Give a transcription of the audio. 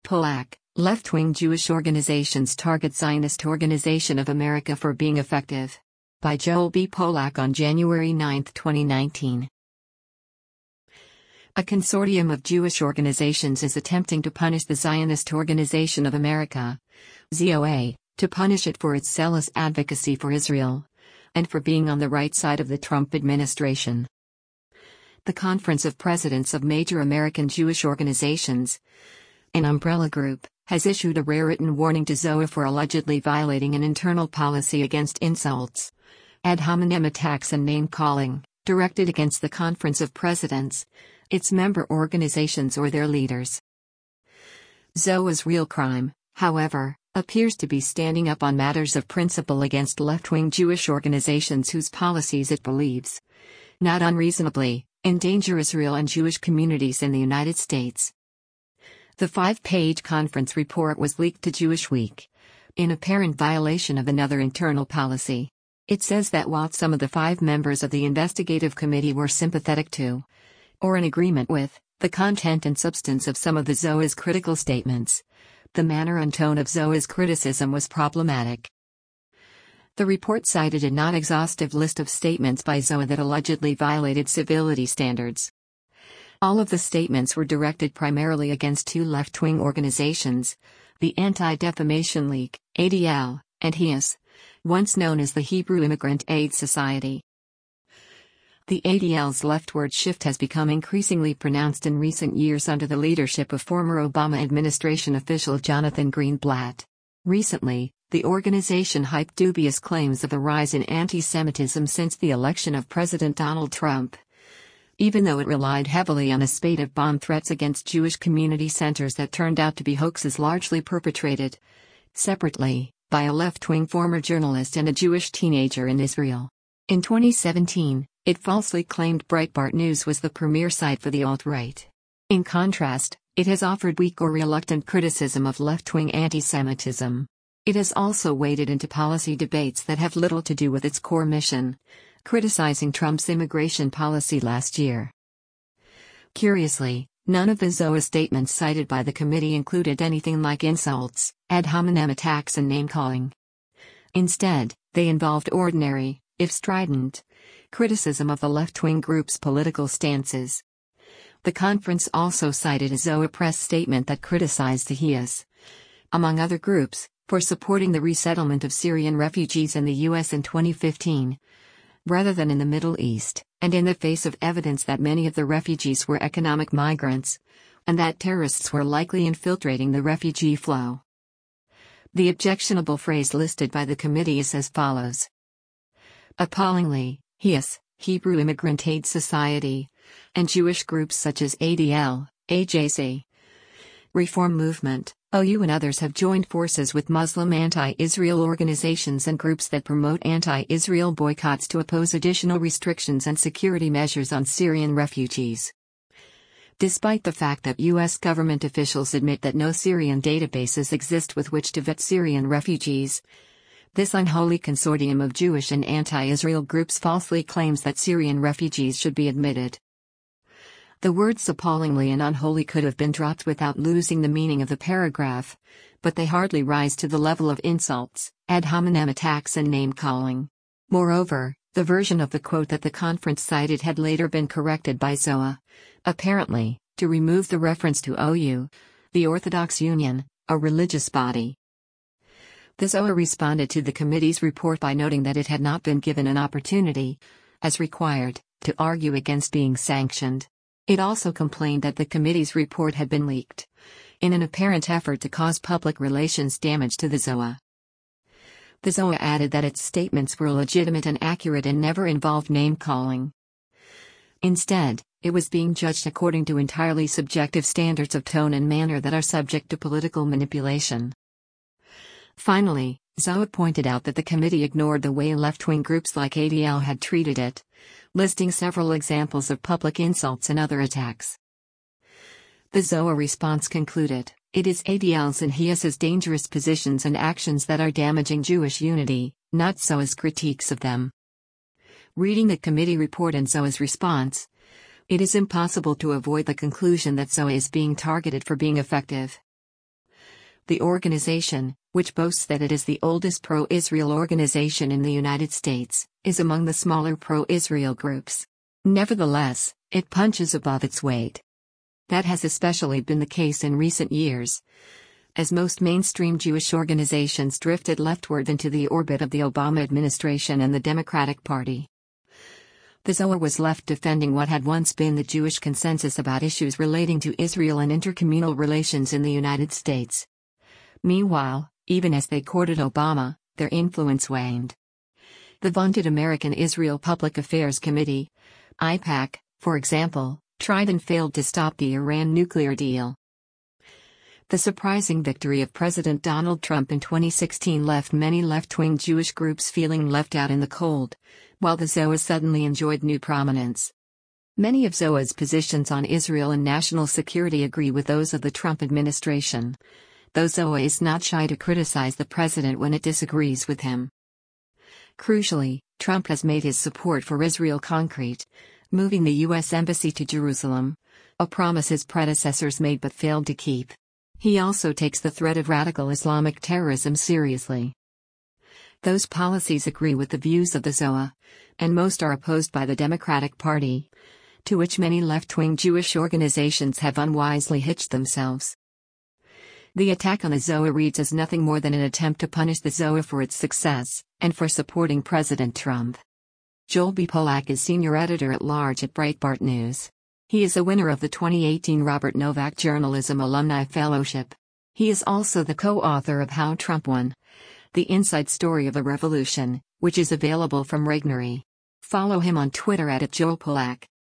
Polak, left-wing Jewish organizations target Zionist Organization of America for being effective. By Joel B. Polak on January 9, 2019. A consortium of Jewish organizations is attempting to punish the Zionist Organization of America, ZOA, to punish it for its zealous advocacy for Israel, and for being on the right side of the Trump administration. The Conference of Presidents of Major American Jewish Organizations, an umbrella group, has issued a rare-written warning to ZOA for allegedly violating an internal policy against insults, ad hominem attacks and name-calling, directed against the Conference of Presidents, its member organizations or their leaders. ZOA's real crime, however, appears to be standing up on matters of principle against left-wing Jewish organizations whose policies it believes, not unreasonably, endanger Israel and Jewish communities in the United States. The 5-page conference report was leaked to Jewish Week, in apparent violation of another internal policy. It says that while some of the 5 members of the investigative committee were sympathetic to, or in agreement with, the content and substance of some of the ZOA's critical statements, the manner and tone of ZOA's criticism was problematic. The report cited a non-exhaustive list of statements by ZOA that allegedly violated civility standards. All of the statements were directed primarily against 2 left-wing organizations, the Anti-Defamation League, ADL, and HIAS, once known as the Hebrew Immigrant Aid Society. The ADL's leftward shift has become increasingly pronounced in recent years under the leadership of former Obama administration official Jonathan Greenblatt. Recently, the organization hyped dubious claims of a rise in anti-Semitism since the election of President Donald Trump, even though it relied heavily on a spate of bomb threats against Jewish community centers that turned out to be hoaxes largely perpetrated, separately, by a left-wing former journalist and a Jewish teenager in Israel. In 2017, it falsely claimed Breitbart News was the premier site for the alt-right. In contrast, it has offered weak or reluctant criticism of left-wing anti-Semitism. It has also waded into policy debates that have little to do with its core mission, criticizing Trump's immigration policy last year. Curiously, none of the ZOA statements cited by the committee included anything like insults, ad hominem attacks and name-calling. Instead, they involved ordinary, if strident, criticism of the left-wing group's political stances. The conference also cited a ZOA press statement that criticized the HIAS, among other groups, for supporting the resettlement of Syrian refugees in the U.S. in 2015, rather than in the Middle East, and in the face of evidence that many of the refugees were economic migrants, and that terrorists were likely infiltrating the refugee flow. The objectionable phrase listed by the committee is as follows. Appallingly, HIAS, Hebrew Immigrant Aid Society, and Jewish groups such as ADL, AJC, Reform Movement, OU and others have joined forces with Muslim anti-Israel organizations and groups that promote anti-Israel boycotts to oppose additional restrictions and security measures on Syrian refugees. Despite the fact that U.S. government officials admit that no Syrian databases exist with which to vet Syrian refugees, this unholy consortium of Jewish and anti-Israel groups falsely claims that Syrian refugees should be admitted. The words appallingly and unholy could have been dropped without losing the meaning of the paragraph, but they hardly rise to the level of insults, ad hominem attacks and name-calling. Moreover, the version of the quote that the conference cited had later been corrected by ZOA, apparently, to remove the reference to OU, the Orthodox Union, a religious body. The ZOA responded to the committee's report by noting that it had not been given an opportunity, as required, to argue against being sanctioned. It also complained that the committee's report had been leaked, in an apparent effort to cause public relations damage to the ZOA. The ZOA added that its statements were legitimate and accurate and never involved name-calling. Instead, it was being judged according to entirely subjective standards of tone and manner that are subject to political manipulation. Finally, ZOA pointed out that the committee ignored the way left-wing groups like ADL had treated it, listing several examples of public insults and other attacks. The ZOA response concluded, "It is ADL's and HIAS's dangerous positions and actions that are damaging Jewish unity, not ZOA's critiques of them." Reading the committee report and ZOA's response, it is impossible to avoid the conclusion that ZOA is being targeted for being effective. The organization, which boasts that it is the oldest pro-Israel organization in the United States, is among the smaller pro-Israel groups. Nevertheless, it punches above its weight. That has especially been the case in recent years, as most mainstream Jewish organizations drifted leftward into the orbit of the Obama administration and the Democratic Party. The Zohar was left defending what had once been the Jewish consensus about issues relating to Israel and intercommunal relations in the United States. Meanwhile, even as they courted Obama, their influence waned. The vaunted American Israel Public Affairs Committee, AIPAC, for example, tried and failed to stop the Iran nuclear deal. The surprising victory of President Donald Trump in 2016 left many left-wing Jewish groups feeling left out in the cold, while the Zohar suddenly enjoyed new prominence. Many of Zohar's positions on Israel and national security agree with those of the Trump administration, though Zohar is not shy to criticize the president when it disagrees with him. Crucially, Trump has made his support for Israel concrete, moving the U.S. Embassy to Jerusalem, a promise his predecessors made but failed to keep. He also takes the threat of radical Islamic terrorism seriously. Those policies agree with the views of the Zohar, and most are opposed by the Democratic Party, to which many left-wing Jewish organizations have unwisely hitched themselves. The attack on the Zohar reads as nothing more than an attempt to punish the Zohar for its success, and for supporting President Trump. Joel B. Pollack is senior editor-at-large at Breitbart News. He is a winner of the 2018 Robert Novak Journalism Alumni Fellowship. He is also the co-author of How Trump Won: The Inside Story of a Revolution, which is available from Regnery. Follow him on Twitter @JoelPollack.